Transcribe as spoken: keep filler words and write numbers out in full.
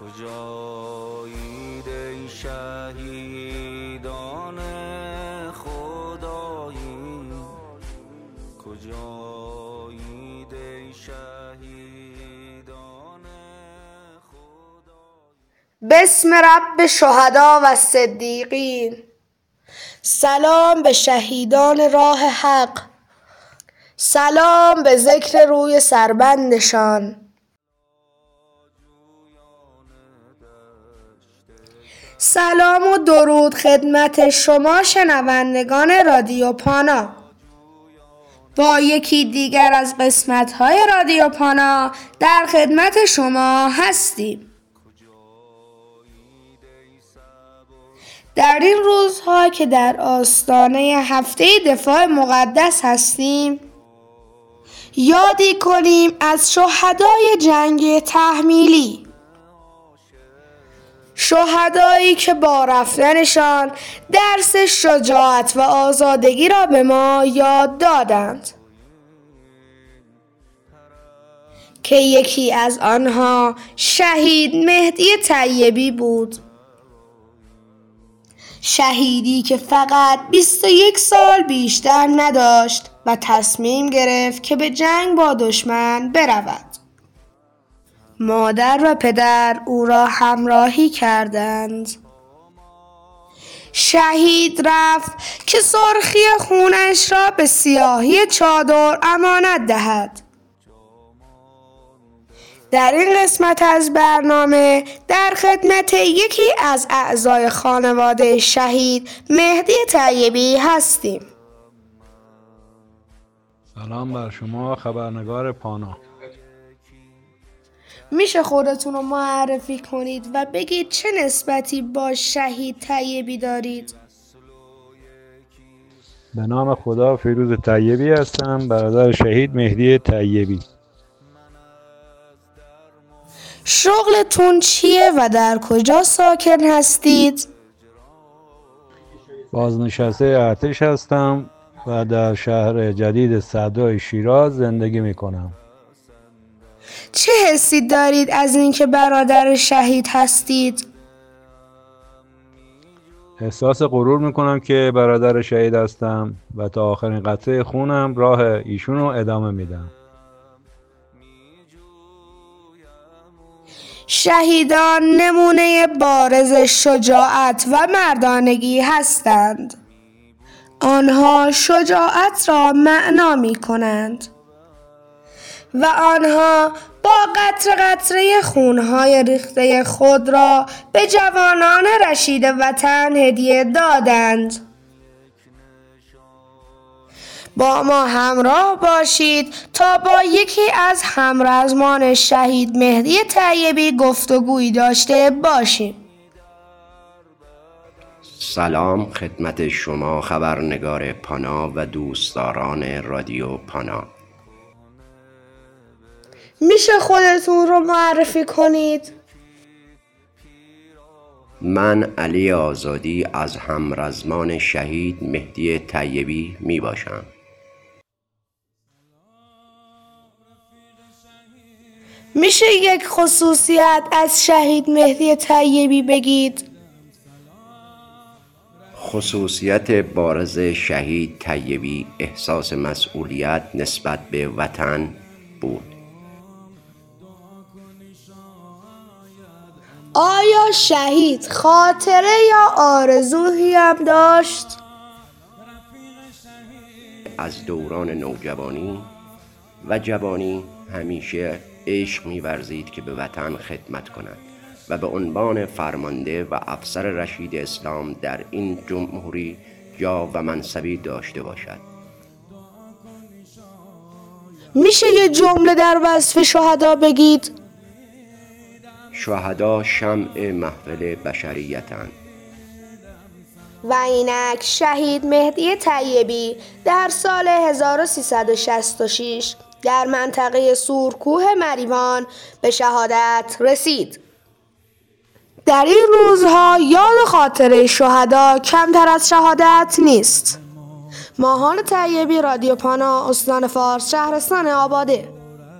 کجایید ای شهیدان خدایی، کجایید ای شهیدان خدایی. بسم رب شهدا و صدیقین. سلام به شهیدان راه حق، سلام به ذکر روی سربندشان. سلام و درود خدمت شما شنوندگان رادیو پانا. با یکی دیگر از قسمت‌های رادیو پانا در خدمت شما هستیم. در این روزها که در آستانه هفته دفاع مقدس هستیم، یادی کنیم از شهدای جنگ تحمیلی، شهدایی که با رفتنشان درس شجاعت و آزادگی را به ما یاد دادند، که یکی از آنها شهید مهدی طیبی بود. شهیدی که فقط بیست و یک سال بیشتر نداشت و تصمیم گرفت که به جنگ با دشمن برود. مادر و پدر او را همراهی کردند. شهید رفت که سرخی خونش را به سیاهی چادر امانت دهد. در این قسمت از برنامه در خدمت یکی از اعضای خانواده شهید مهدی طیبی هستیم. سلام بر شما خبرنگار پانا. میشه خودتون رو معرفی کنید و بگید چه نسبتی با شهید طیبی دارید؟ به نام خدا فیروز طیبی هستم، برادر شهید مهدی طیبی. شغلتون چیه و در کجا ساکن هستید؟ بازنشسته ارتش هستم و در شهر جدید صدرای شیراز زندگی میکنم. چه حسی دارید از اینکه برادر شهید هستید؟ احساس غرور میکنم که برادر شهید هستم و تا آخرین قطره خونم راه ایشون رو ادامه میدم. شهیدان نمونه بارز شجاعت و مردانگی هستند. آنها شجاعت را معنا می کنند و آنها با قطره قطره خونهای ریخته خود را به جوانان رشید وطن هدیه دادند. با ما همراه باشید تا با یکی از همرزمان شهید مهدی طیبی گفتگویی داشته باشیم. سلام خدمت شما خبرنگار پانا و دوستداران رادیو پانا. میشه خودتون رو معرفی کنید؟ من علی آزادی از همرزمان شهید مهدی طیبی می باشم. میشه یک خصوصیت از شهید مهدی طیبی بگید؟ خصوصیت بارز شهید طیبی احساس مسئولیت نسبت به وطن بود. آیا شهید خاطره یا آرزویی هم داشت؟ از دوران نوجوانی و جوانی همیشه عشق می‌ورزید که به وطن خدمت کند و به عنوان فرمانده و افسر رشید اسلام در این جمهوری جا و منصبی داشته باشد. میشه یه جمله در وصف شهدا بگید؟ شهدا شمع محفل بشریتند. و اینک شهید مهدی طیبی در سال هزار و سیصد و شصت و شش در منطقه سورکوه مریوان به شهادت رسید. در این روزها یاد خاطره شهدا کمتر از شهادت نیست. ماهان طیبی، رادیو پانا، استان فارس، شهرستان آباده.